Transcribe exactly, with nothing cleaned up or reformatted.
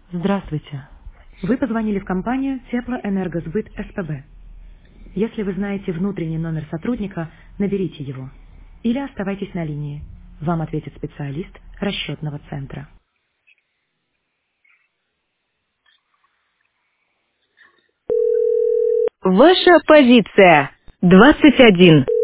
Здравствуйте. Вы позвонили в компанию Теплоэнергосбыт СПБ. Если вы знаете внутренний номер сотрудника, наберите его. Или оставайтесь на линии. Вам ответит специалист расчетного центра. Ваша позиция. двадцать один.